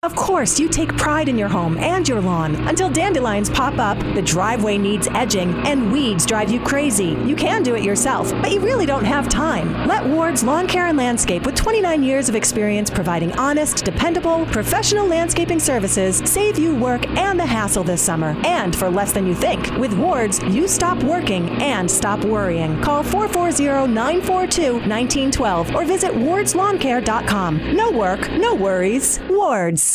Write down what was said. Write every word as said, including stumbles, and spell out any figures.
Of course, you take pride in your home and your lawn until dandelions pop up, the driveway needs edging, and weeds drive you crazy. You can do it yourself, but you really don't have time. Let Ward's Lawn Care and Landscape, with twenty-nine years of experience providing honest, dependable, professional landscaping services, save you work and the hassle this summer. And for less than you think. With Ward's, you stop working and stop worrying. Call four four zero, nine four two, one nine one two or visit wards lawn care dot com. No work, no worries. Ward's.